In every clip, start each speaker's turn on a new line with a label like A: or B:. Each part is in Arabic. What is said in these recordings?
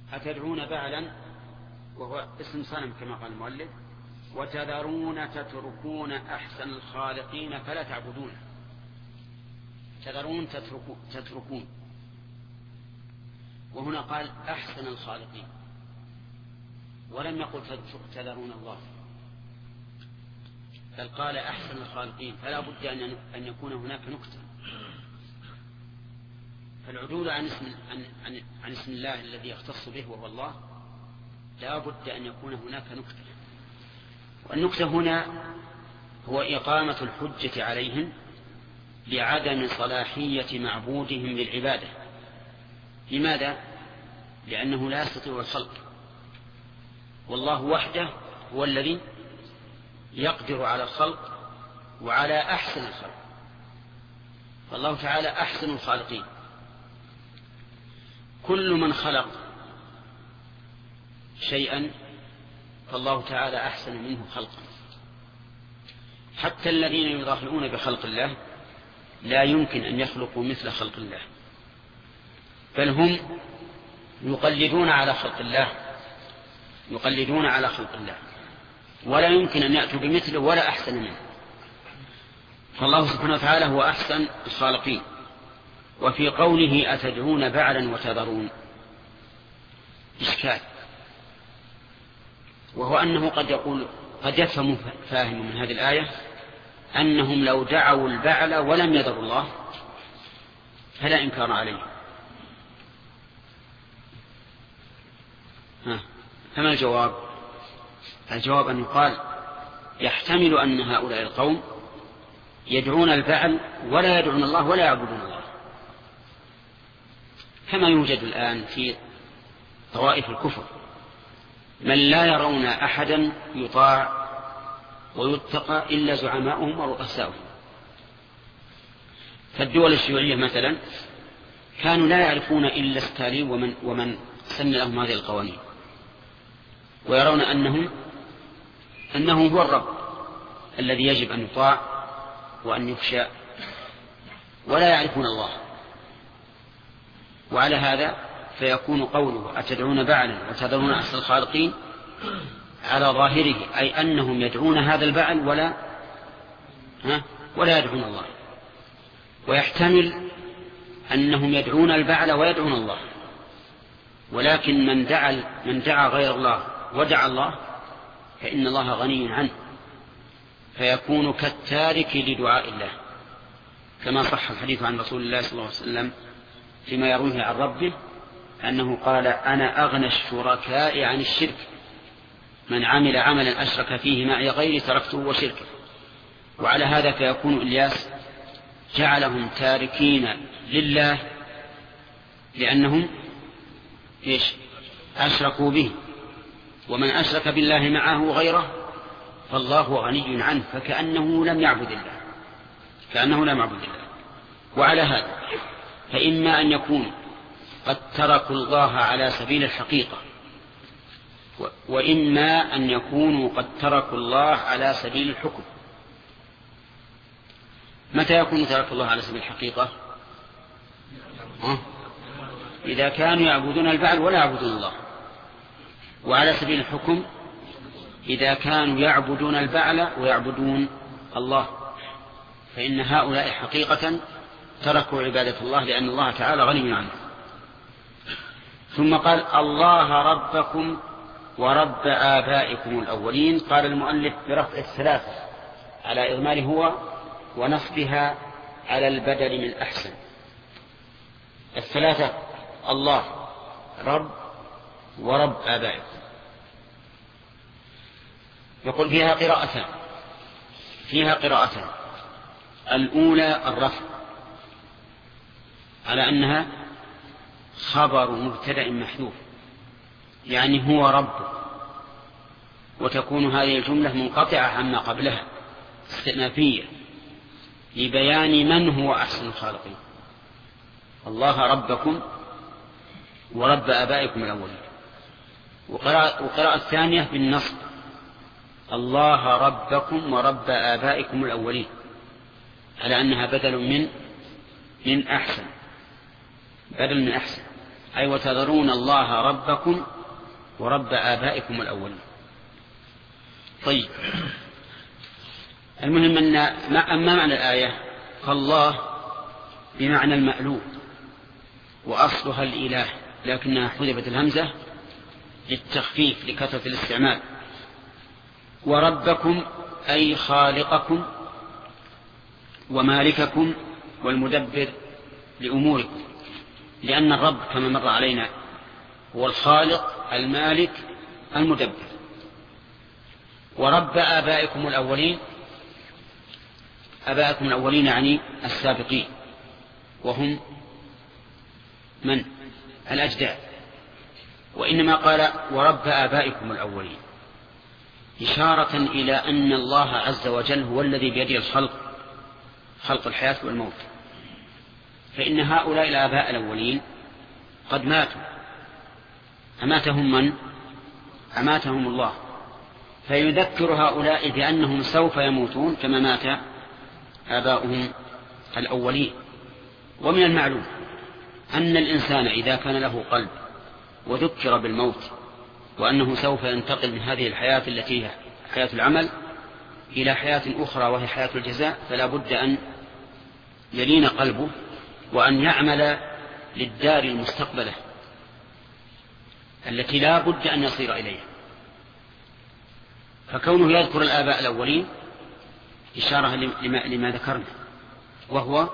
A: أتدعون بعلا وهو اسم صنم كما قال المؤلف، وتذرون تتركون أحسن الخالقين فلا تعبدون. تذرون تتركون، وهنا قال أحسن الخالقين ولم يقل تذرون الله، بل قال أحسن الخالقين، فلا بد أن يكون هناك نكتة. فالعدول عن اسم الله الذي يختص به وهو الله لا بد أن يكون هناك نكتة، والنكتة هنا هو إقامة الحجة عليهم بعدم صلاحية معبودهم للعبادة. لماذا؟ لأنه لا يستطيع الخلق، والله وحده هو الذي يقدر على الخلق وعلى أحسن الخلق، فالله تعالى أحسن الخالقين. كل من خلق شيئا فالله تعالى أحسن منه خلقا. حتى الذين يضاهئون بخلق الله لا يمكن أن يخلقوا مثل خلق الله، بل هم يقلدون على خلق الله، ولا يمكن أن يأتوا بمثله ولا أحسن منه. فالله سبحانه وتعالى هو أحسن الخالقين. وفي قوله أتدعون بعلا وتذرون إشكال، وهو أنه قد يفهم فاهم من هذه الآية أنهم لو دعوا البعل ولم يذروا الله فلا إنكار عليه. فما الجواب؟ الجواب أن يقال يحتمل أن هؤلاء القوم يدعون البعل ولا يدعون الله ولا يعبدون الله، كما يوجد الآن في طوائف الكفر من لا يرون أحدا يطاع ويتقى إلا زعماؤهم ورؤساؤهم. فالدول الشيوعية مثلا كانوا لا يعرفون إلا ستالين ومن سن لهم هذه القوانين، ويرون أنه هو الرب الذي يجب أن يطاع وأن يخشى، ولا يعرفون الله. وعلى هذا فيكون قوله أتدعون بعلا وتذرون أحسن الخالقين على ظاهره، أي أنهم يدعون هذا البعل ولا يدعون الله. ويحتمل أنهم يدعون البعل ويدعون الله، ولكن من دعا غير الله ودعا الله فإن الله غني عنه، فيكون كالتارك لدعاء الله، كما صح الحديث عن رسول الله صلى الله عليه وسلم فيما يرويه عن ربه أنه قال أنا أغنى الشركاء عن الشرك، من عمل عملا أشرك فيه معي غيري تركته وشركه. وعلى هذا فيكون إلياس جعلهم تاركين لله لأنهم أشركوا به، ومن أشرك بالله معه غيره فالله غني عنه، فكأنه لم يعبد الله. وعلى هذا فإما أن يكون قد تركوا الله على سبيل الحقيقة، وإما أن يكونوا قد تركوا الله على سبيل الحكم. متى يكون تركوا الله على سبيل الحقيقة؟ إذا كانوا يعبدون البعل ولا يعبدون الله. وعلى سبيل الحكم إذا كانوا يعبدون البعل ويعبدون الله، فإن هؤلاء حقيقة تركوا عبادة الله لأن الله تعالى غني عنه. ثم قال الله ربكم ورب آبائكم الأولين. قال المؤلف برفع الثلاثة على إضمار هو ونصبها على البدل من أحسن. الثلاثة الله رب ورب آبائكم. يقول فيها قراءتان. الأولى الرفع على أنها خبر مبتدأ محذوف، يعني هو رب، وتكون هذه الجملة منقطعة عما قبلها استئنافية لبيان من هو أحسن الخالقين. الله ربكم ورب آبائكم الأولين. وقراءة الثانية بالنصب الله ربكم ورب آبائكم الأولين، على أنها بدل من أحسن. أي وتذرون الله ربكم ورب آبائكم الأولين. طيب، المهم أن ما معنى الآية؟ فالله بمعنى المألوه وأصلها الإله، لكنها حذفت الهمزة للتخفيف لكثرة الاستعمال. وربكم أي خالقكم ومالككم والمدبر لأموركم، لأن الرب كما مر علينا هو الخالق المالك المدبر. ورب آبائكم الأولين، آبائكم الأولين يعني السابقين، وهم من؟ الأجداد. وإنما قال ورب آبائكم الأولين إشارة إلى أن الله عز وجل هو الذي بيده الخلق، خلق الحياة والموت، فإن هؤلاء الآباء الأولين قد ماتوا. أماتهم من؟ أماتهم الله، فيذكر هؤلاء بأنهم سوف يموتون كما مات آباؤهم الأولين. ومن المعلوم أن الإنسان إذا كان له قلب وذكر بالموت وأنه سوف ينتقل من هذه الحياة التي هي حياة العمل إلى حياة أخرى وهي حياة الجزاء، فلا بد أن يلين قلبه وأن يعمل للدار المستقبلة التي لا بد أن يصير إليها. فكونه يذكر الآباء الأولين إشارة لما ذكرنا، وهو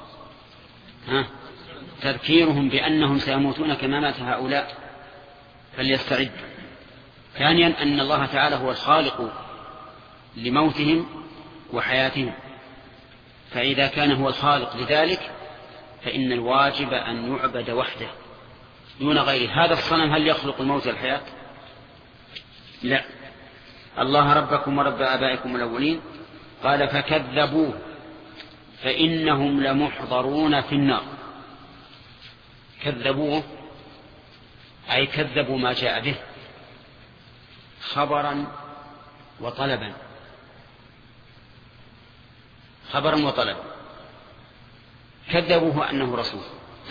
A: تذكيرهم بأنهم سيموتون كما مات هؤلاء فليستعد. ثانيا أن الله تعالى هو الخالق لموتهم وحياتهم، فإذا كان هو الخالق لذلك فإن الواجب أن يعبد وحده دون غيره. هذا الصنم هل يخلق الموت والحياة؟ لا. الله ربكم ورب آبائكم الأولين. قال فكذبوه فإنهم لمحضرون في النار. كذبوه أي كذبوا ما جاء به خبرا وطلبا، خبرا وطلبا. كذبوه أنه رسول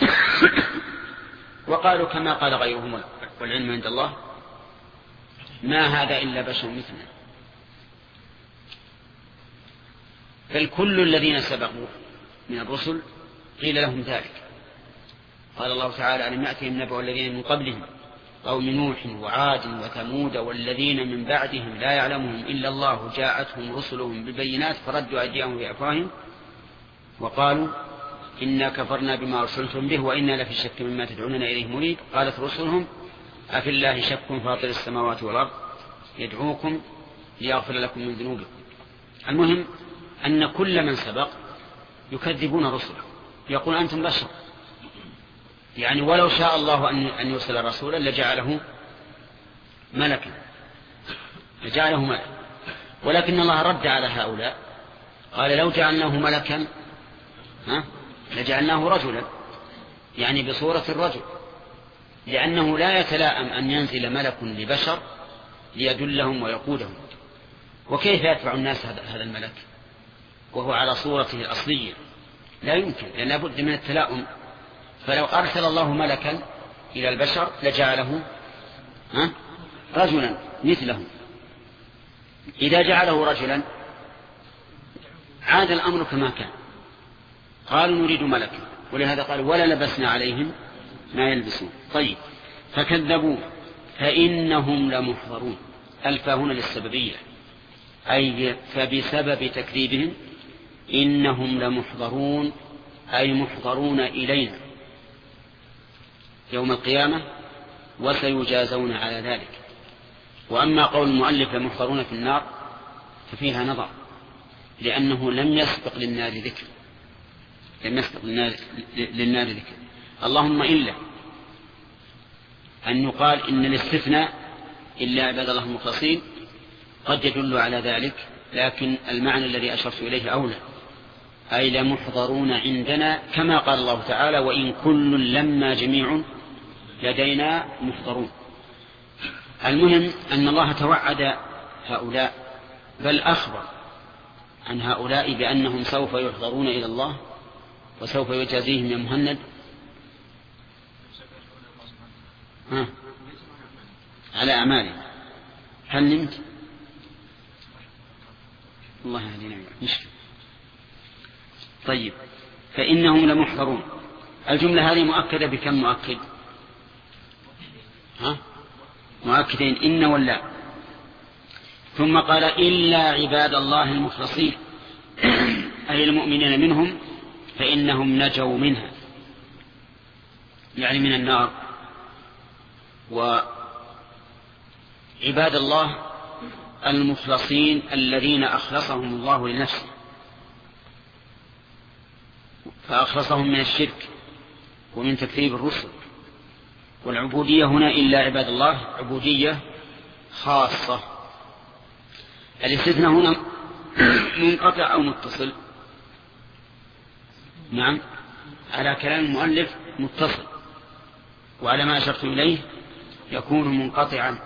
A: وقالوا كما قال غيرهم والعلم عند الله ما هذا إلا بشر مثلنا. بل كل الذين سبقوا من الرسل قيل لهم ذلك. قال الله تعالى ألم يأتهم نبأ الذين من قبلهم قوم نوح وعاد وثمود والذين من بعدهم لا يعلمهم إلا الله جاءتهم رسلهم بالبينات فردوا أيديهم بأفواههم وقالوا إنا كفرنا بما أرسلتم به وإنا لفي شك مما تدعوننا إليه مريب. قالت رسلهم أفي الله شك فاطر السماوات والأرض يدعوكم ليغفر لكم من ذنوبكم. المهم أن كل من سبق يكذبون رسله، يقول أنتم بشر، يعني ولو شاء الله أن يرسل رسولا لجعله ملكا، ولكن الله رد على هؤلاء قال لو جعلناه ملكا لجعلناه رجلا، يعني بصورة الرجل، لأنه لا يتلائم أن ينزل ملك لبشر ليدلهم ويقودهم. وكيف يتبع الناس هذا الملك وهو على صورته الأصلية؟ لا يمكن، لأن لابد من التلاؤم. فلو أرسل الله ملكا إلى البشر لجعله رجلا مثلهم. إذا جعله رجلا عاد الأمر كما كان، قالوا نريد ملكا، ولهذا قال ولا لبسنا عليهم ما يلبسون. طيب فكذبوا فإنهم لمحضرون. ألف هنا للسببية، أي فبسبب تكذيبهم إنهم لمحضرون، أي محضرون إلينا يوم القيامة وسيجازون على ذلك. وأما قول المؤلف لمحضرون في النار ففيها نظر، لأنه لم يسبق للنار ذكر، لم يسبق للنار ذكر. اللهم إلا أن يقال إن الاستثناء إلا عباد الله المخلصين قد يدل على ذلك، لكن المعنى الذي أشرت إليه أولى، أي لمحضرون عندنا كما قال الله تعالى وإن كل لما جميع لدينا محضرون. المهم أن الله توعد هؤلاء، بل أخبر عن هؤلاء بأنهم سوف يحضرون إلى الله وسوف يجازيهم يا مهند على أعمالهم. هل نمت؟ الله يهدينا مشكلة. طيب، فإنهم لمحضرون. الجملة هذه مؤكدة بكم مؤكد؟ مؤكدين، إن ولا. ثم قال إلا عباد الله المخلصين أي المؤمنين منهم فإنهم نجوا منها، يعني من النار. وعباد الله المخلصين الذين أخلصهم الله لنفسه، فأخلصهم من الشرك ومن تكذيب الرسل. والعبودية هنا إلا عباد الله عبودية خاصة. الاستثناء هنا منقطع أو متصل؟ نعم، على كلام المؤلف متصل، وعلى ما أشرت إليه يكون منقطعا.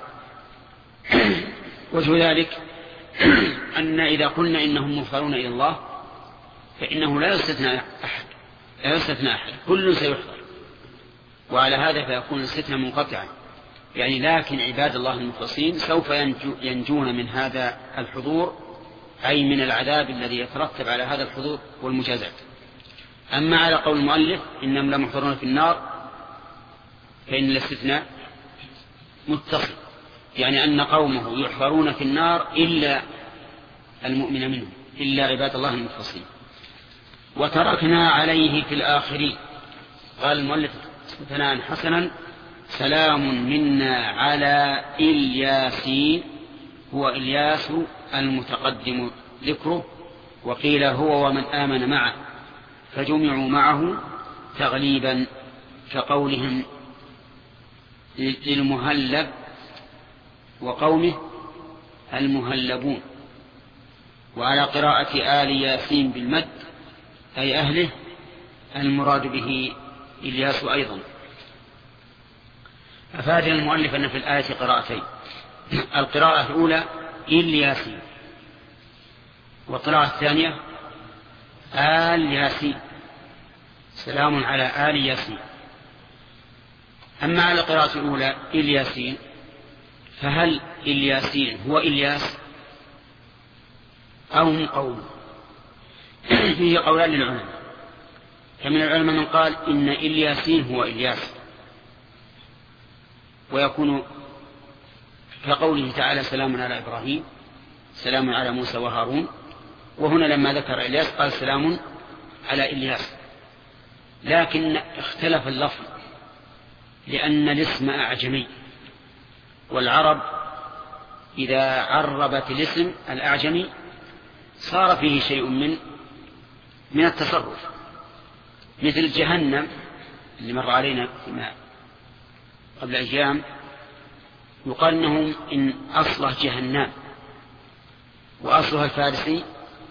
A: وجه ذلك أن إذا قلنا إنهم مغفرون إلى الله فإنه لا يستثنى أحد، كل سيحضر، وعلى هذا فيكون الاستثناء منقطعا، يعني لكن عباد الله المخلصين سوف ينجون من هذا الحضور، أي من العذاب الذي يترتب على هذا الحضور والمجازات. أما على قول المؤلف إنهم لمحضرون في النار فإن الاستثناء متصل، يعني أن قومه يحضرون في النار إلا المؤمن منهم، إلا عباد الله المخلصين. وتركنا عليه في الآخرين. قال المؤلف ثناء حسنا: سلام منا على إلياسين. هو إلياس المتقدم ذكره، وقيل هو ومن آمن معه، فجمعوا معه تغليبا كقولهم للمهلب وقومه المهلبون. وعلى قراءة آل ياسين بالمد أي أهله، المراد به إلياس أيضا. أفاد المؤلف أن في الآية قراءتين: القراءة الأولى إلياسين، والقراءة الثانية آل ياسين، سلام على آل ياسين. أما على القراءة الأولى إلياسين، فهل إلياسين هو إلياس أو هم قوم؟ فيه قولان للعلماء، فمن العلماء من قال إن إلياسين هو إلياس، ويكون كقوله تعالى: سلام على إبراهيم، سلام على موسى وهارون. وهنا لما ذكر إلياس قال سلام على إلياس، لكن اختلف اللفظ لأن الاسم أعجمي، والعرب إذا عربت الاسم الأعجمي صار فيه شيء من التصرف، مثل جهنم اللي مر علينا قبل أيام، يقال أنه إن أصله جهنم وأصلها الفارسي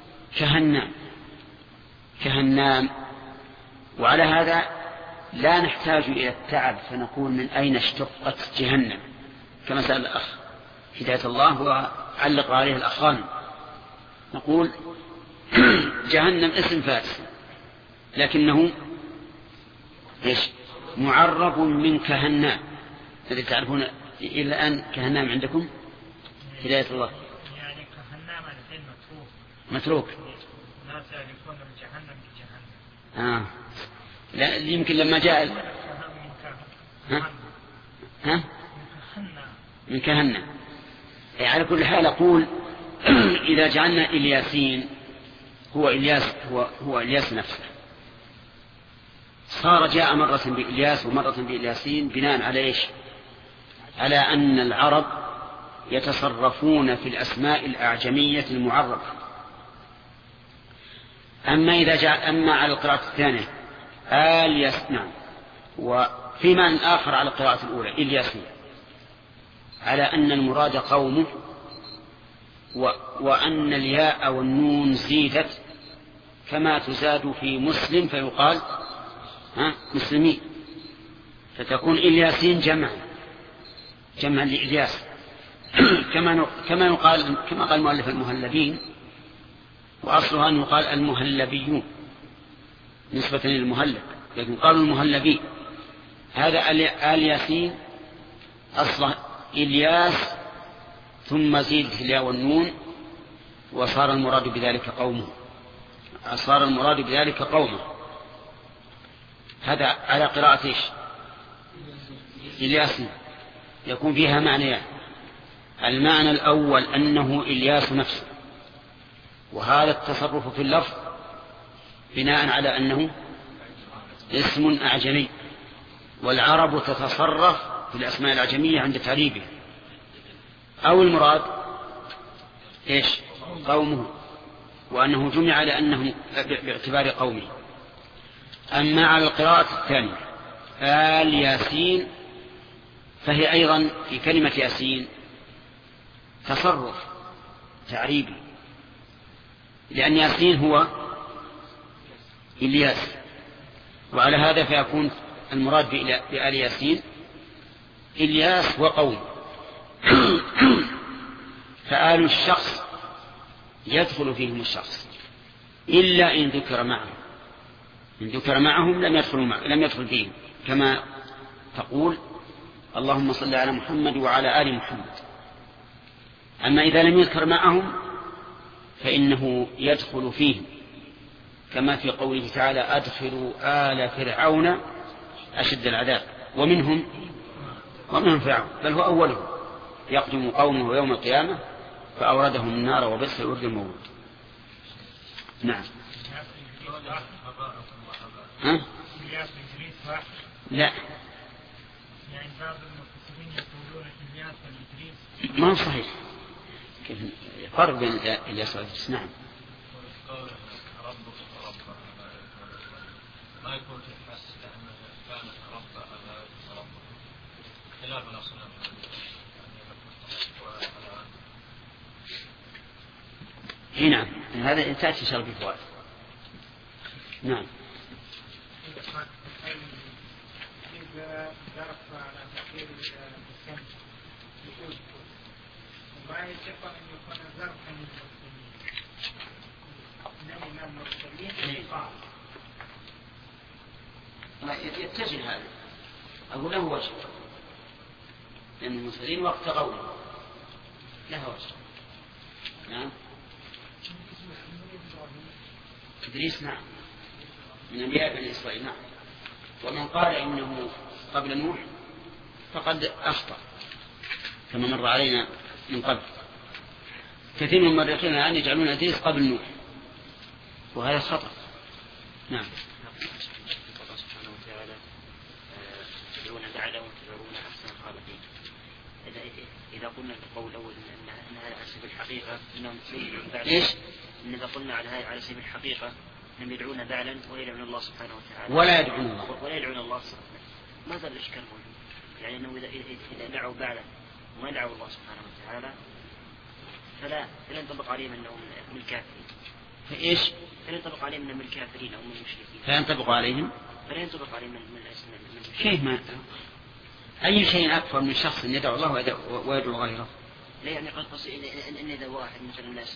A: كهنام. وعلى هذا لا نحتاج إلى التعب فنقول من أين اشتقت جهنم، كما سأل الأخ هداية الله وعلق عليه الأخوان، نقول جهنم اسم فارسي لكنه معرب من كهنام. الذي تعرفون إلى الآن كهنام عندكم هداية الله؟
B: يعني كهنام الحين
A: متروك.
B: الناس يعرفون الجهنم كجهنم.
A: لا يمكن لما جاء من كهنم. على كل حال أقول إذا جعلنا إلياسين هو إلياس نفسه، صار جاء مرة بإلياس ومرة بإلياسين بناء على إيش؟ على أن العرب يتصرفون في الأسماء الأعجمية المعرفة. أما على القراءة الثانية نعم، وفي معنى آخر على القراءة الأولى إلياسين، على أن المراد قومه، وأن الياء والنون زيدت كما تزاد في مسلم فيقال مسلمين، فتكون إلياسين جمع لإلياس كما قال المؤلف المهلبين، وأصلها أن يقال المهلبيون نسبة للمهلب، لكن قالوا المهلبين. هذا آل ياسين أصله إلياس ثم زيدت الياء والنون وصار المراد بذلك قومه. صار المراد بذلك قومه. هذا على قراءة إيش؟ إلياس. يكون فيها معنيان. المعنى الأول أنه إلياس نفسه، وهذا التصرف في اللفظ بناء على أنه اسم أعجمي، والعرب تتصرف في الأسماء الأعجمية عند تعريبه. أو المراد إيش؟ قومه، وأنه جمع على أنه باعتبار قومه. أما على القراءة الثانية آل ياسين، فهي أيضا في كلمة ياسين تصرف تعريبي، لأن ياسين هو إلياس، وعلى هذا فيكون المراد بآل ياسين إلياس وقوم. فآل الشخص يدخل فيهم الشخص إلا إن ذكر معهم. إن ذكر معهم لم يدخل فيهم، كما تقول اللهم صل على محمد وعلى آل محمد. أما إذا لم يذكر معهم فإنه يدخل فيهم، كما في قوله تعالى أدخلوا آل فرعون أشد العذاب، ومنهم فرعون، بل هو أولهم يقدم قومه يوم القيامة فأوردهم النار وبئس الورد المورود. نعم. ها؟ لا،
B: يعني بعض المفسرين يقولون إلياس والإدريس
A: ما هو صحيح. كيف فرق بين إلياس والإدريس؟ نعم.
C: ما يكون في الحس لأنه كانت رب خلاف الأصنام.
A: نعم، هذا تأتي شرط الفوائد. نعم.
B: إذا ضرب على تقدير السمع يقول ما يتفق أن يكون ظرفا للمرسلين، إنما المرسلين قال
A: يتجه هذا، أقول له وجه، لأن المرسلين وقت قوله له وجه. نعم. إدريس نعم من أنبياء بني إسرائيل. نعم. ومن قال إنه قبل نوح فقد أخطأ، كما مر علينا من قبل. كثير من المؤرخين الآن يجعلون إدريس قبل نوح، وهذا خطأ. نعم.
D: الله سبحانه وتعالى تدعون بعد وتدعون أحسن الخالقين. إذا قلنا في القول الأول أن هذا على سبيل الحقيقة إنهم يدعون بعد،
A: إيش؟
D: إذا قلنا على سبيل الحقيقة أنهم يدعون بعلا ولا يدعون الله سبحانه وتعالى
A: ولا يدعون الله
D: سبحانه. ما زال الإشكال موجود، يعني أنه إذا دعوا بعلا وما دعوا الله سبحانه وتعالى فلا ينطبق عليهم أنهم من الكافرين.
A: فإيش؟
D: فلا ينطبق عليهم أنهم من الكافرين أو من المشركين.
A: فلا ينطبق عليهم
D: من
A: شيء. ما أي شيء أكثر من شخص يدعو الله ويدعو غيره؟
D: لا، يعني قد إن إذا واحد مثل الناس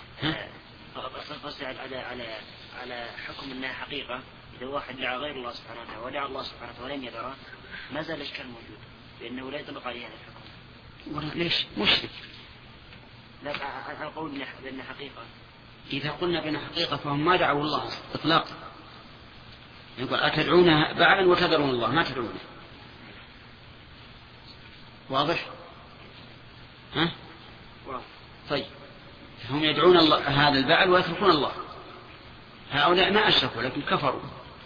D: قصدي على حكم أنها حقيقة. إذا واحد دعا غير الله سبحانه وتعالى ودعا الله سبحانه وتعالى ولم يدره ما زال الإشكال موجود، لأنه لا ينطبق عليه هذا الحكم.
A: ليش؟ مشرك.
D: لا، أقول بأن حقيقة.
A: إذا قلنا بأن حقيقة فهم ما دعوا الله إطلاقا. يقول أتدعون بعلا وتدعون الله ما تدعونه. واضح؟ ها؟ طيب، هم يدعون الله هذا البعل ويتركون الله. هؤلاء ما أشركوا لكن كفروا.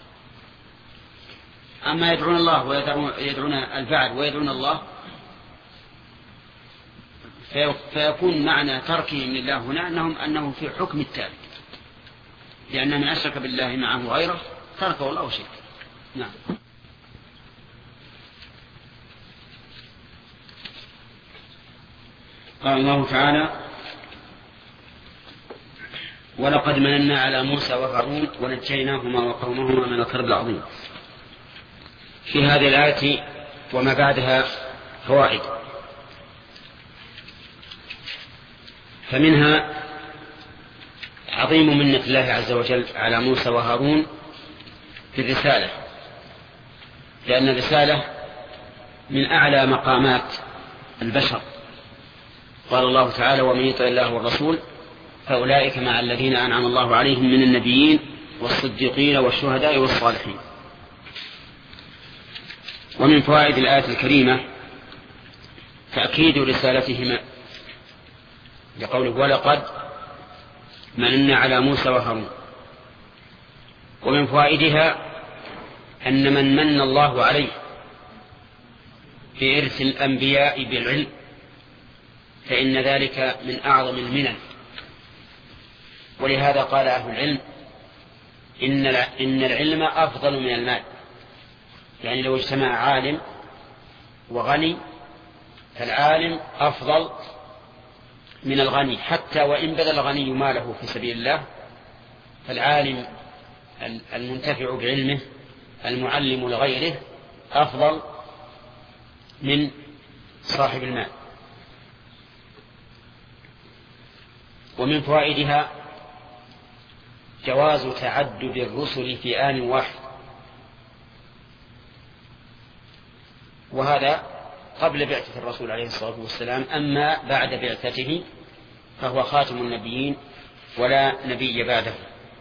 A: أما يدعون الله ويدعون البعل ويدعون الله فيكون معنى تركهم لله هنا أنه في حكم التارك، لأن من أشرك بالله معه غيره تركه الله شيء. نعم. قال الله تعالى ولقد مننا على موسى وهارون ونجيناهما وقومهما من الكرب العظيم. في هذه الآية وما بعدها فوائد، فمنها عظيم منة الله عز وجل على موسى وهارون بالرسالة، لأن الرسالة من أعلى مقامات البشر. قال الله تعالى: ومن يطع الله والرسول فأولئك مع الذين أنعم الله عليهم من النبيين والصديقين والشهداء والصالحين. ومن فوائد الآية الكريمة تأكيد رسالتهما لقوله: ولقد مننا على موسى وهارون. ومن فوائدها أن من من الله عليه بإرث الأنبياء بالعلم فإن ذلك من أعظم المنن. ولهذا قال أهل العلم إن العلم أفضل من المال. يعني لو اجتمع عالم وغني فالعالم أفضل من الغني، حتى وإن بذل الغني ماله في سبيل الله فالعالم المنتفع بعلمه المعلم لغيره أفضل من صاحب المال. ومن فوائدها جواز تعدد الرسل في آن واحد، وهذا قبل بعثة الرسول عليه الصلاة والسلام. أما بعد بعثته فهو خاتم النبيين ولا نبي بعده.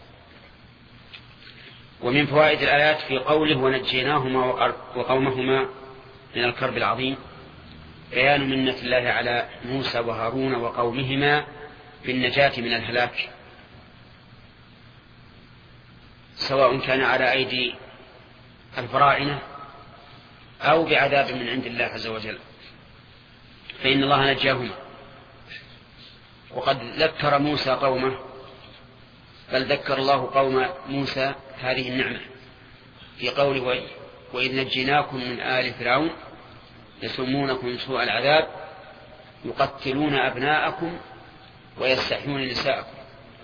A: ومن فوائد الآيات في قوله: ونجيناهما وقومهما من الكرب العظيم، بيان منة الله على موسى وهارون وقومهما بالنجاة من الهلاك، سواء كان على أيدي الفراعنة أو بعذاب من عند الله عز وجل، فإن الله نجاهما. وقد ذكر موسى قومه، بل ذكر الله قوم موسى هذه النعمة في قوله: وإذ نجيناكم من آل فرعون يسومونكم سوء العذاب يقتلون أبناءكم ويستحيون نساءكم.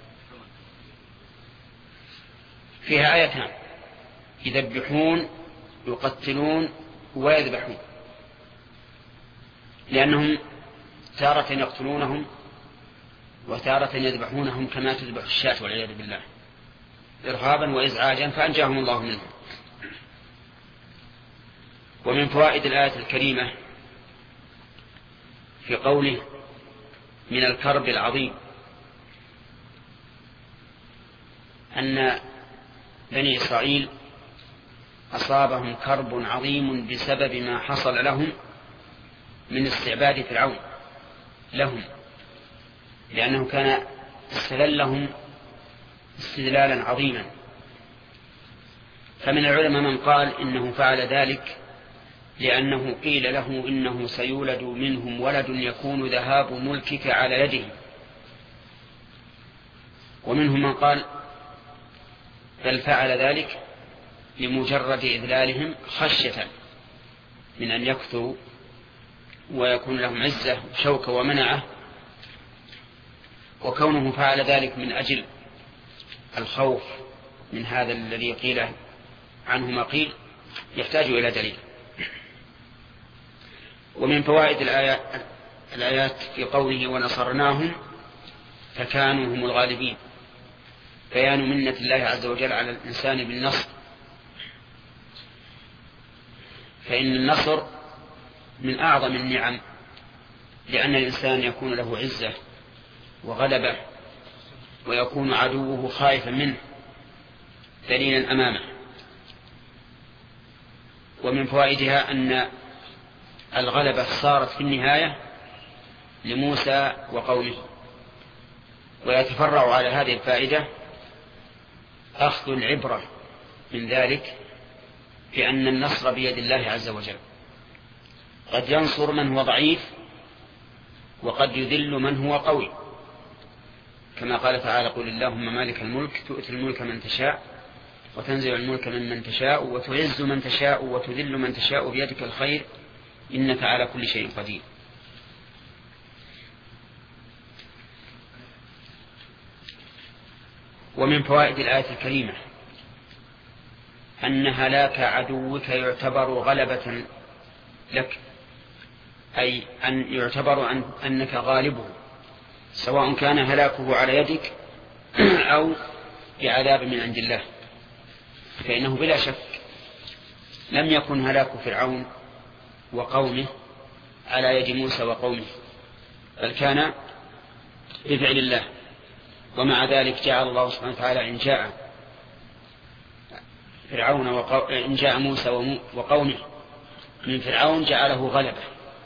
A: فيها آيتان: يذبحون يقتلون ويذبحون، لأنهم تارة يقتلونهم وتارة يذبحونهم كما تذبح الشاة والعياذ بالله إرهابا وإزعاجا، فأنجاهم الله منهم. ومن فوائد الآية الكريمة في قوله: من الكرب العظيم، أن بني إسرائيل أصابهم كرب عظيم بسبب ما حصل لهم من استعباد فرعون لهم، لأنه كان استذلهم استذلالا عظيما. فمن العلماء من قال إنه فعل ذلك لأنه قيل له إنه سيولد منهم ولد يكون ذهاب ملكك على يده، ومنهم من قال بل فعل ذلك لمجرد إذلالهم خشية من أن يكثروا ويكون لهم عزة وشوكة ومنعة، وكونه فعل ذلك من أجل الخوف من هذا الذي قيل عنه ما قيل يحتاج إلى دليل. ومن فوائد الآيات في قوله: ونصرناهم فكانوا هم الغالبين، بيان منة الله عز وجل على الإنسان بالنصر، فإن النصر من أعظم النعم، لأن الإنسان يكون له عزة وغلبة ويكون عدوه خائفا منه ذليلا أمامه. ومن فوائدها أن الغلبة صارت في النهاية لموسى وقومه. ويتفرع على هذه الفائدة أخذ العبرة من ذلك بأن النصر بيد الله عز وجل، قد ينصر من هو ضعيف وقد يذل من هو قوي، كما قال تعالى: قل اللهم مالك الملك تؤتي الملك من تشاء وتنزع الملك ممن تشاء وتعز من تشاء وتذل من تشاء بيدك الخير إنك على كل شيء قدير. ومن فوائد الآية الكريمة أن هلاك عدوك يعتبر غلبة لك، أي أن يعتبر أنك غالبه، سواء كان هلاكه على يدك أو بعذاب من عند الله، فإنه بلا شك لم يكن هلاك فرعون وقومه على يد موسى وقومه، بل كان بفعل الله. ومع ذلك جعل الله سبحانه وتعالى إن جاء موسى وقومه من فرعون جعله غلبة.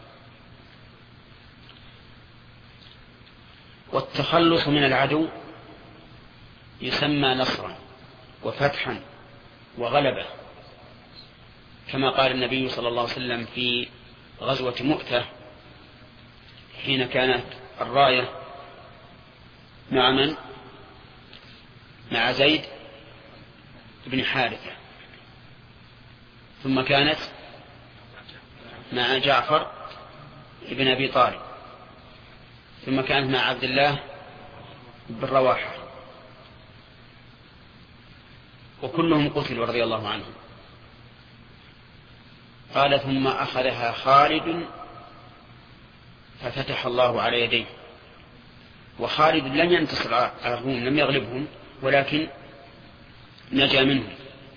A: والتخلص من العدو يسمى نصرا وفتحا وغلبة، كما قال النبي صلى الله عليه وسلم في غزوة مؤتة حين كانت الراية مع من؟ مع زيد بن حارثة، ثم كانت مع جعفر بن أبي طالب، ثم كانت مع عبد الله بن رواحة، وكلهم قتلوا رضي الله عنهم. قال ثم أخذها خالد ففتح الله على يديه. وخالد لم ينتصر على الروم، لم يغلبهم، ولكن نجا منهم،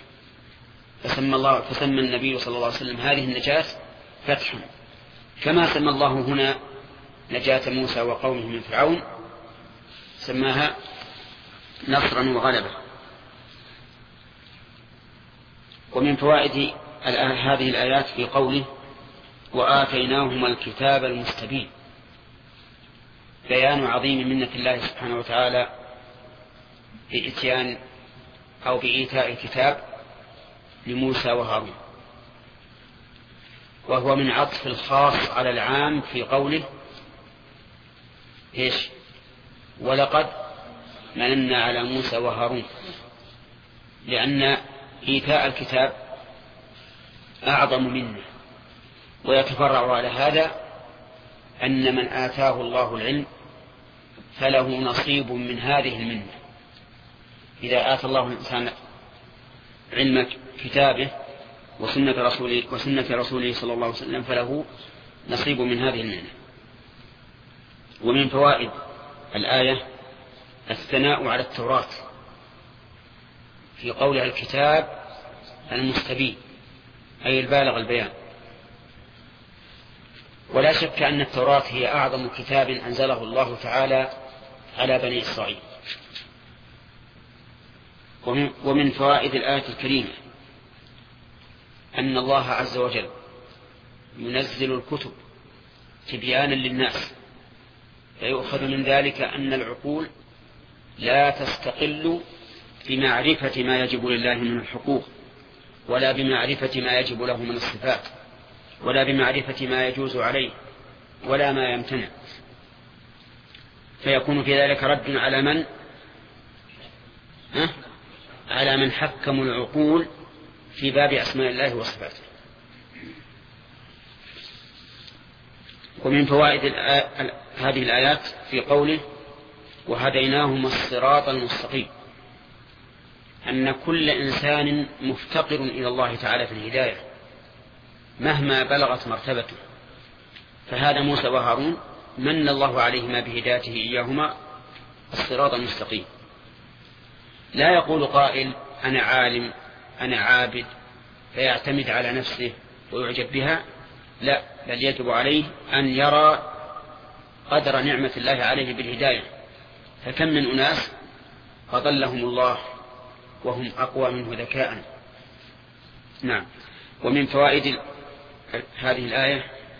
A: فسمى النبي صلى الله عليه وسلم هذه النجاة فتحا، كما سمى الله هنا نجاة موسى وقومه من فرعون سماها نصرا وغلبة. ومن فوائد هذه الآيات في قوله وآتيناهما الكتاب المستبين بيان عظيم منة الله سبحانه وتعالى بإتيان أو بإيتاء الكتاب لموسى وهارون، وهو من عطف الخاص على العام في قوله إيش؟ ولقد مننا على موسى وهارون، لأن إيتاء الكتاب أعظم منه. ويتفرع على هذا أن من آتاه الله العلم فله نصيب من هذه المنة. إذا آتى الله الإنسان علم كتابه وسنة رسوله صلى الله عليه وسلم فله نصيب من هذه المنة. ومن فوائد الآية الثناء على التوراة في قولها الكتاب المستبين، أي البالغ البيان. ولا شك أن التوراة هي أعظم كتاب أنزله الله تعالى على بني إسرائيل. ومن فوائد الآية الكريمة أن الله عز وجل ينزل الكتب تبيانا للناس، فيؤخذ من ذلك أن العقول لا تستقل بمعرفة ما يجب لله من الحقوق، ولا بمعرفة ما يجب له من الصفات، ولا بمعرفة ما يجوز عليه ولا ما يمتنع، فيكون في ذلك رد على من حكموا العقول في باب أسماء الله وصفاته. ومن فوائد هذه الآيات في قوله وهديناهما الصراط المستقيم أن كل إنسان مفتقر إلى الله تعالى في الهداية مهما بلغت مرتبته، فهذا موسى وهارون من الله عليهما بهدايته إياهما الصراط المستقيم. لا يقول قائل أنا عالم أنا عابد فيعتمد على نفسه ويعجب بها، لا، بل يجب عليه أن يرى قدر نعمة الله عليه بالهداية، فكم من أناس أضلهم الله وهم أقوى منه ذكاء. نعم. ومن فوائد هذه الآية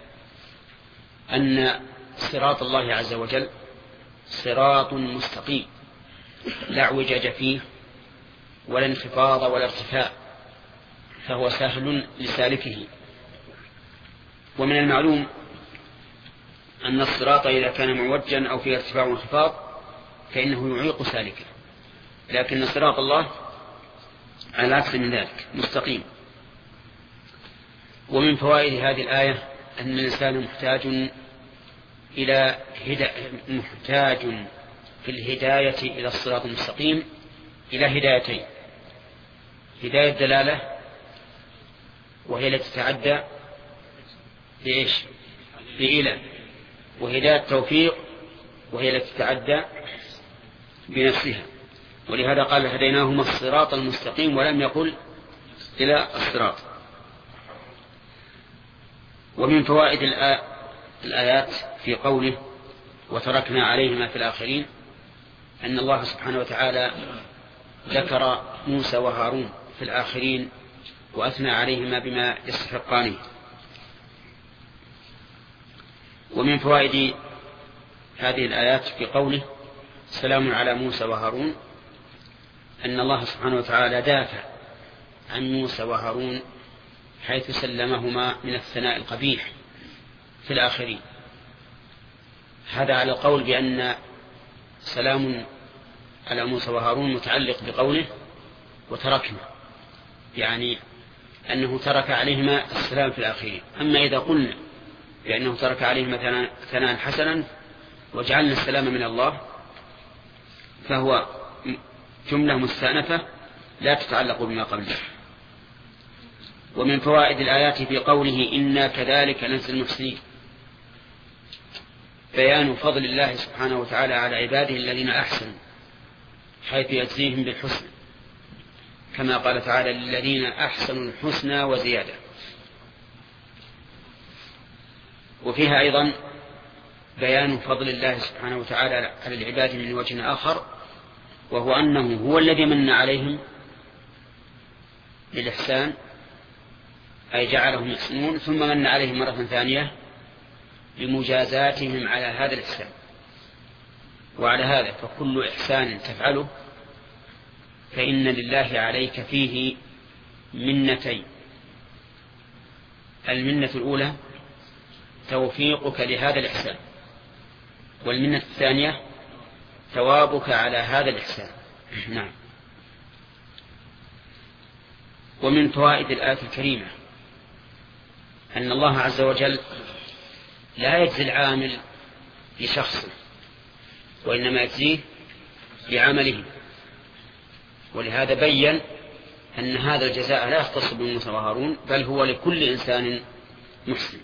A: أن صراط الله عز وجل صراط مستقيم لا اعوجاج فيه ولا انخفاض ولا ارتفاع، فهو سهل لسالكه. ومن المعلوم أن الصراط إذا كان معوجا أو فيه ارتفاع وانخفاض فإنه يعيق سالكه، لكن صراط الله على العكس من ذلك مستقيم. ومن فوائد هذه الآية أن الإنسان محتاج في الهداية إلى الصراط المستقيم إلى هدايتين: هداية دلالة وهي التي تتعدى بإيش؟ بإلى، وهداية توفيق وهي التي تتعدى بنفسها. ولهذا قال هديناهما الصراط المستقيم ولم يقل إلى الصراط. ومن فوائد الآيات في قوله وتركنا عليهما في الآخرين أن الله سبحانه وتعالى ذكر موسى وهارون في الآخرين وأثنى عليهما بما يستحقانه. ومن فوائد هذه الآيات في قوله سلام على موسى وهارون أن الله سبحانه وتعالى دافع عن موسى وهارون حيث سلمهما من الثناء القبيح في الآخرين. هذا على القول بأن سلام على موسى وهارون متعلق بقوله وتركنا، يعني أنه ترك عليهما السلام في الآخرين. أما إذا قلنا بأنه ترك عليهما ثناء حسنا وجعلنا السلام من الله فهو جملة مستأنفة لا تتعلق بما قبله. ومن فوائد الآيات في قوله إنا كذلك نجزي المحسنين بيان فضل الله سبحانه وتعالى على عباده الذين أحسنوا حيث يجزيهم بالحسن، كما قال تعالى للذين أحسنوا الحسنى وزيادة. وفيها أيضا بيان فضل الله سبحانه وتعالى على العباد من وجه آخر، وهو أنه هو الذي من عليهم بالإحسان أي جعلهم يحسنون ثم من عليهم مرة ثانية بمجازاتهم على هذا الإحسان. وعلى هذا فكل إحسان تفعله فإن لله عليك فيه منتين: المنة الأولى توفيقك لهذا الإحسان، والمنة الثانية ثوابك على هذا الإحسان. نعم. ومن فوائد الآية الكريمة أن الله عز وجل لا يجزي العامل لشخصه وإنما يجزيه بعمله، ولهذا بيّن أن هذا الجزاء لا يختص بموسى وهارون بل هو لكل إنسان محسن.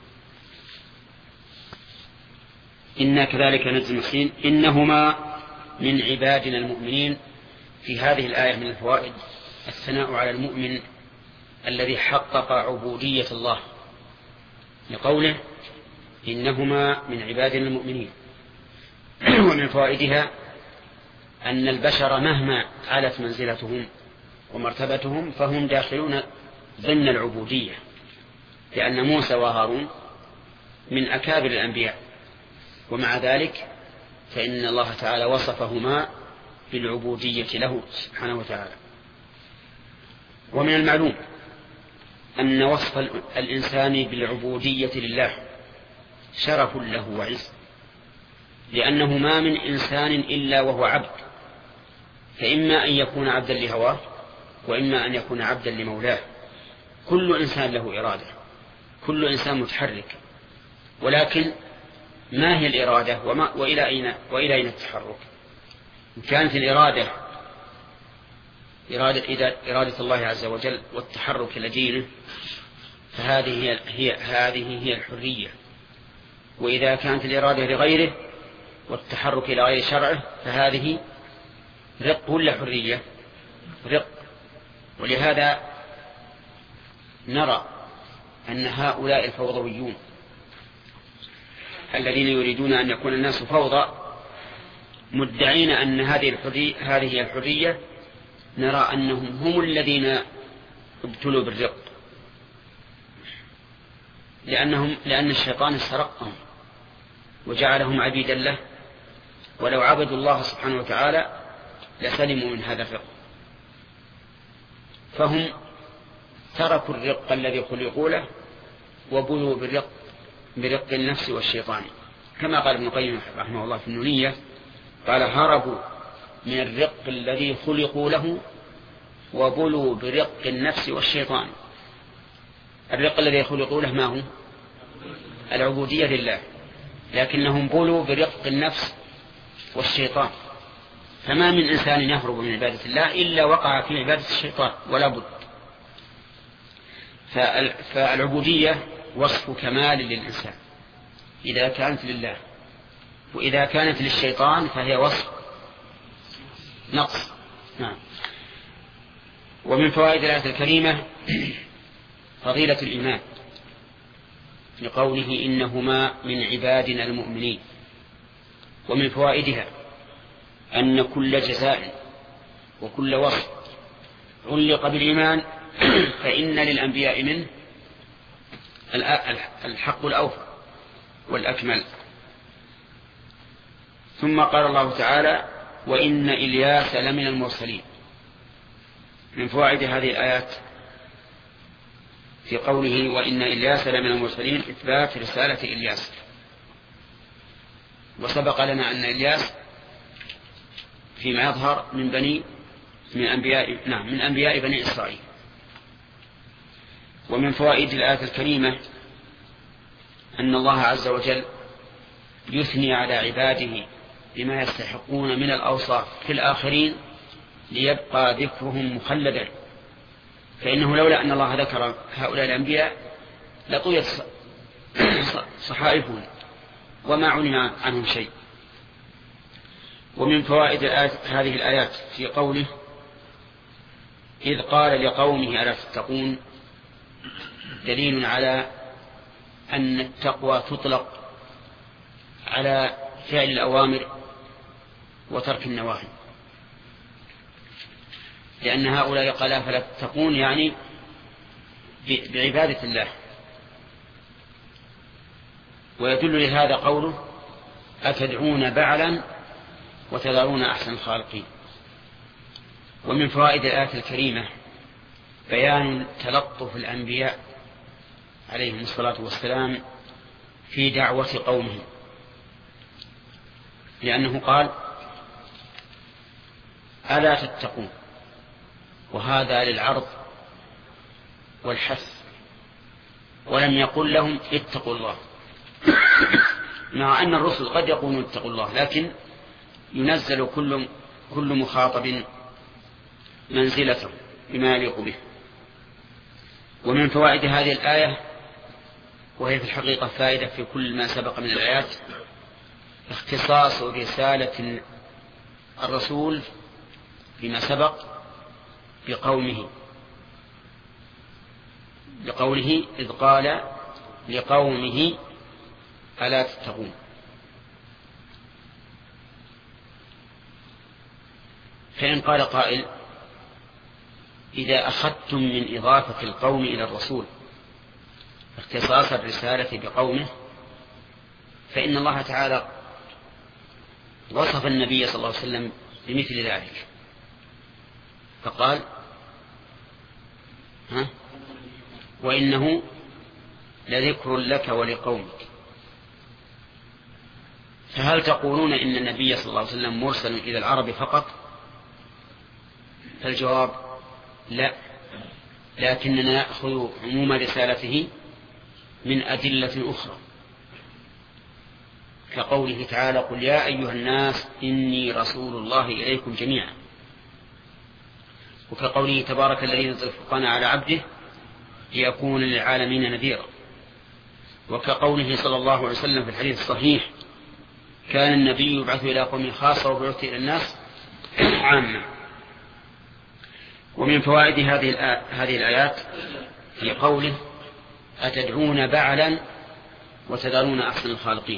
A: إنا كذلك نجزي المحسنين إنهما من عبادنا المؤمنين. في هذه الآية من الفوائد الثناء على المؤمن الذي حقق عبودية الله لقوله إنهما من عبادنا المؤمنين. ومن فوائدها أن البشر مهما علت منزلتهم ومرتبتهم فهم داخلون ضمن العبودية، لأن موسى وهارون من أكابر الأنبياء، ومع ذلك فإن الله تعالى وصفهما بالعبودية له سبحانه وتعالى. ومن المعلوم أن وصف الإنسان بالعبودية لله شرف له وعز، لأنه ما من إنسان إلا وهو عبد، فإما أن يكون عبدا لهواه وإما أن يكون عبدا لمولاه. كل إنسان له إرادة، كل إنسان متحرك، ولكن ما هي الإرادة وإلى أين التحرك؟ إن كانت الإرادة إرادة الله عز وجل والتحرك لدينه فهذه هي الحرية، وإذا كانت الإرادة لغيره والتحرك إلى غير شرعه فهذه رق ولا حرية؟ رق. ولهذا نرى أن هؤلاء الفوضويون الذين يريدون أن يكون الناس فوضى مدعين أن هذه هي الحرية، نرى أنهم هم الذين ابتلوا بالرق، لأن الشيطان استرقهم وجعلهم عبيدا له، ولو عبدوا الله سبحانه وتعالى لسلموا من هذا الرق. فهم تركوا الرق الذي خلقوا له وبلوا برق النفس والشيطان، كما قال ابن القيم رحمه الله في النونية، قال هربوا من الرق الذي خلقوا له وبلوا برق النفس والشيطان. الرق الذي خلقوا له ما هو؟ العبودية لله، لكنهم بلوا برق النفس والشيطان. فما من إنسان يهرب من عبادة الله إلا وقع في عبادة الشيطان ولا بد. فالعبودية وصف كمال للإنسان إذا كانت لله، وإذا كانت للشيطان فهي وصف نقص. نعم. ومن فوائد الآية الكريمة فضيلة الإيمان لقوله إنهما من عبادنا المؤمنين. ومن فوائدها أن كل جزاء وكل وصف علق بالإيمان فإن للأنبياء منه الحق الأوفى والأكمل. ثم قال الله تعالى وإن إلياس لمن المرسلين. من فوائد هذه الآيات في قوله وإن إلياس لمن المرسلين إثبات رسالة إلياس. وسبق لنا أن إلياس فيما يظهر من أنبياء بني إسرائيل. ومن فوائد الآية الكريمة أن الله عز وجل يثني على عباده بما يستحقون من الأوصاف في الآخرين ليبقى ذكرهم مخلدا، فإنه لولا أن الله ذكر هؤلاء الأنبياء لطويت صحائفهم وما علم عنهم شيء. ومن فوائد هذه الآيات في قوله إذ قال لقومه ألا تتقون دليل على أن التقوى تطلق على فعل الأوامر وترك النواهي، لأن هؤلاء قال فلا تتقون يعني بعبادة الله. ويدل لهذا قوله أتدعون بعلا وتذرون أحسن الخالقين. ومن فوائد الآية الكريمة بيان تلطف الأنبياء عليهم الصلاة والسلام في دعوة قومهم، لأنه قال ألا تتقون، وهذا للعرض والحث، ولم يقل لهم اتقوا الله، مع أن الرسل قد يقولون اتقوا الله، لكن ينزل كل مخاطب منزلته بما يليق به. ومن فوائد هذه الآية، وهي في الحقيقة فائدة في كل ما سبق من الآيات، اختصاص رسالة الرسول فيما سبق بقومه، لقوله إذ قال لقومه ألا تتقون. فإن قال قائل إذا أخذتم من إضافة القوم إلى الرسول اختصاص الرسالة بقومه، فإن الله تعالى وصف النبي صلى الله عليه وسلم بمثل ذلك، فقال وإنه لذكر لك ولقومك. فهل تقولون إن النبي صلى الله عليه وسلم مرسل إلى العرب فقط؟ فالجواب لا، لكننا نأخذ عموم رسالته من أدلة أخرى، كقوله تعالى قل يا أيها الناس إني رسول الله إليكم جميعا، وكقوله تبارك الذي نزل الفرقان على عبده ليكون للعالمين نذيرا، وكقوله صلى الله عليه وسلم في الحديث الصحيح كان النبي يبعث إلى قوم خاصة وبعث إلى الناس عامة. ومن فوائد هذه الآيات في قوله أتدعون بعلا وتذرون أحسن الخالقين،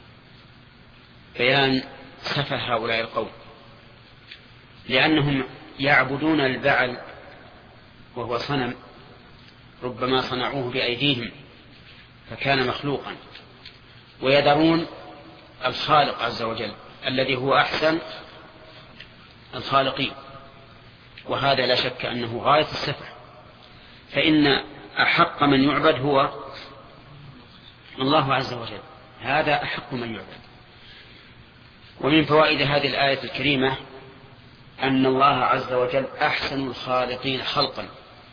A: بيان سفه هؤلاء القوم، لأنهم يعبدون البعل وهو صنم ربما صنعوه بأيديهم فكان مخلوقا، ويذرون الخالق عز وجل الذي هو أحسن الخالقين، وهذا لا شك أنه غاية السفه، فإن أحق من يعبد هو الله عز وجل، هذا أحق من يعبد. ومن فوائد هذه الآية الكريمة أن الله عز وجل أحسن الخالقين خلقا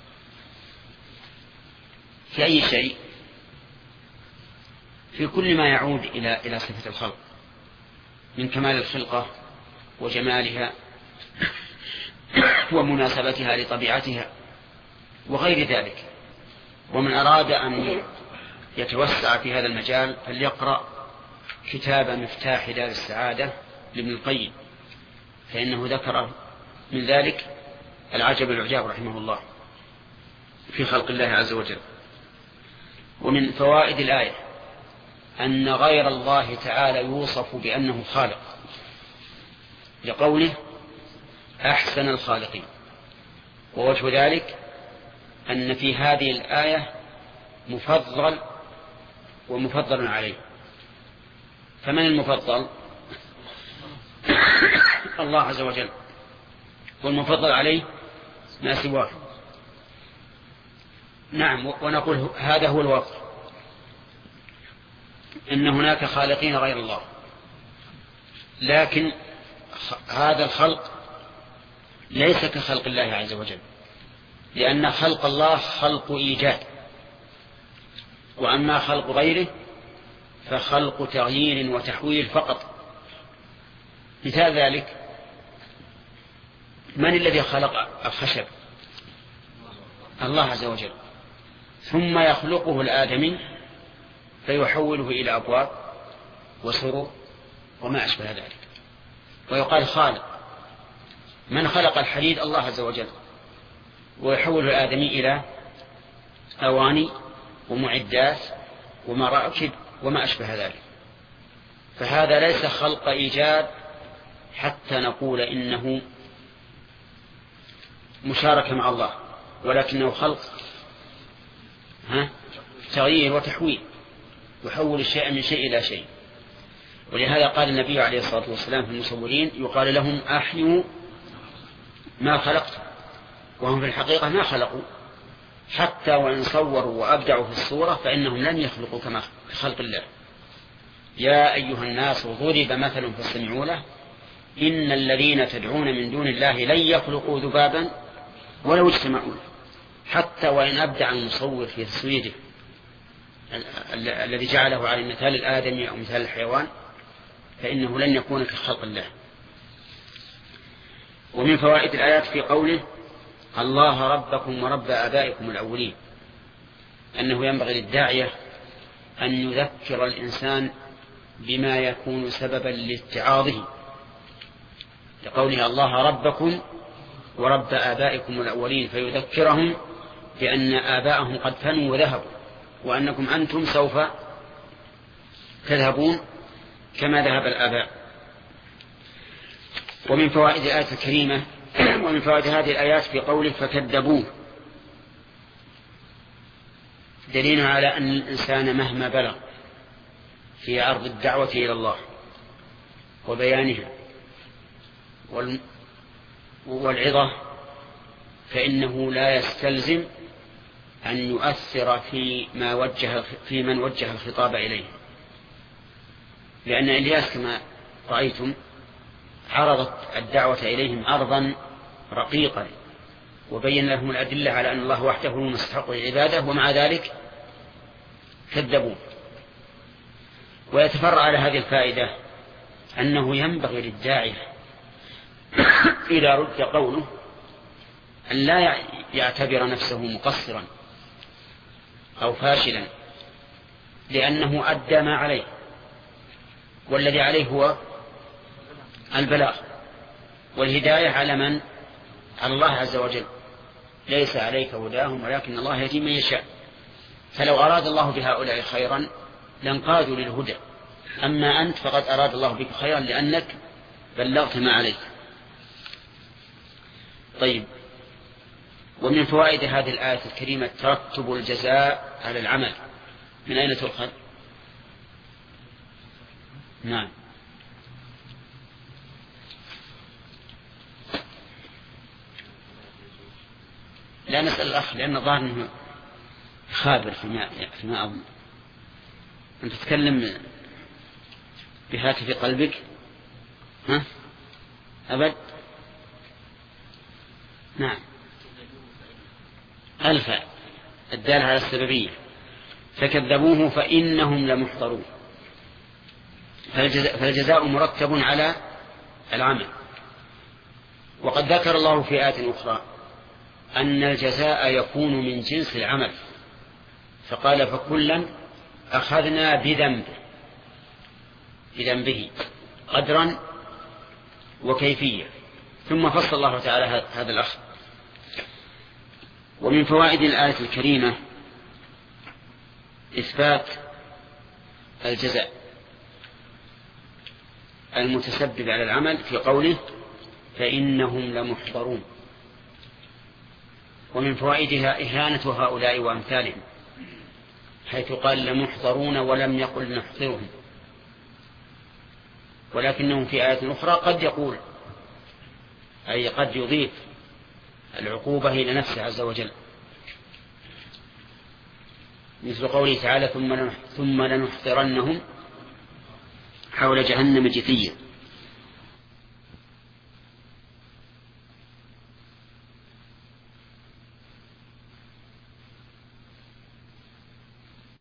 A: في أي شيء، في كل ما يعود إلى صفة الخلق من كمال الخلقة وجمالها ومناسبتها لطبيعتها وغير ذلك. ومن أراد أن يتوسع في هذا المجال فليقرأ كتاب مفتاح دار السعادة لابن القيم، فإنه ذكر من ذلك العجب العجاب رحمه الله في خلق الله عز وجل. ومن فوائد الآية أن غير الله تعالى يوصف بأنه خالق لقوله أحسن الخالقين. ووجه ذلك أن في هذه الآية مفضل ومفضل عليه. فمن المفضل؟ الله عز وجل، والمفضل عليه ما سواه. نعم، ونقول هذا هو الوصف، إن هناك خالقين غير الله، لكن هذا الخلق ليس كخلق الله عز وجل، لأن خلق الله خلق إيجاد، وأما خلق غيره فخلق تغيير وتحويل فقط. مثال ذلك: من الذي خلق الخشب؟ الله عز وجل، ثم يخلقه الآدمي فيحوله إلى أبواب وسرور وما أشبه ذلك، ويقال خالق. من خلق الحديد؟ الله عز وجل، ويحول الآدمي إلى أواني ومعدات ومراكب وما أشبه ذلك. فهذا ليس خلق إيجاد حتى نقول إنه مشاركة مع الله، ولكنه خلق تغيير وتحويل، يحول الشيء من شيء إلى شيء. ولهذا قال النبي عليه الصلاة والسلام في المصورين يقال لهم أحيوا ما خلقت، وهم في الحقيقة ما خلقوا، حتى وإن صوروا وأبدعوا في الصورة فإنهم لن يخلقوا كما خلق الله. يا أيها الناس ضرب مثل فاستمعوا له إن الذين تدعون من دون الله لن يخلقوا ذبابا ولو اجتمعوا له، حتى وإن أبدع المصور في تصويره الذي جعله على مثال الآدمي أو مثال الحيوان فإنه لن يكون كخلق الله. ومن فوائد الآيات في قوله الله ربكم ورب آبائكم الأولين أنه ينبغي للداعية أن يذكر الإنسان بما يكون سببا لاتعاظه، لقوله الله ربكم ورب آبائكم الأولين، فيذكرهم بأن آباءهم قد فنوا وذهبوا، وأنكم أنتم سوف تذهبون كما ذهب الآباء. ومن فوائد الآية الكريمة ومن فوائد هذه الآيات في قوله فكذبوه دليل على أن الإنسان مهما بلغ في عرض الدعوة إلى الله وبيانها والعظة فإنه لا يستلزم أن يؤثر في من وجه الخطاب إليه، لأن إلياس كما رأيتم عرضت الدعوة إليهم عرضا رقيقا وبين لهم الأدلة على أن الله وحده هو المستحق للعبادة، ومع ذلك كذبوا. ويتفرع على هذه الفائدة أنه ينبغي للداعية إذا رد قوله أن لا يعتبر نفسه مقصرا أو فاشلا، لأنه أدى ما عليه، والذي عليه هو البلاغ والهداية على من؟ على الله عز وجل. ليس عليك هداهم ولكن الله يهدي من يشاء. فلو أراد الله بهؤلاء خيرا لانقادوا للهدى، أما أنت فقد أراد الله بك خيرا لأنك بلغت ما عليك. طيب، ومن فوائد هذه الآية الكريمة ترتب الجزاء على العمل. من أين تؤخذ؟ نعم، لا نسأل الأخ لأن ظاهر أنه خابر فيما أظن. أنت تتكلم بهاتف قلبك؟ ها؟ أبد؟ نعم، الفاء الدالة على السببية. فكذبوه فإنهم لمحضرون. فالجزاء مرتب على العمل. وقد ذكر الله في آية أخرى أن الجزاء يكون من جنس العمل، فقال فكلا أخذنا بذنبه قدرا وكيفية، ثم فصل الله تعالى هذا الأخذ. ومن فوائد الآية الكريمة إثبات الجزاء المتسبب على العمل في قوله فإنهم لمحضرون. ومن فوائدها إهانة هؤلاء وأمثالهم، حيث قال لمحضرون ولم يقل نحضرهم، ولكنهم في آية أخرى قد يقول، أي قد يضيف العقوبة إلى نفسه عز وجل، مثل قوله تعالى ثم لنحضرنهم حول جهنم جثيا.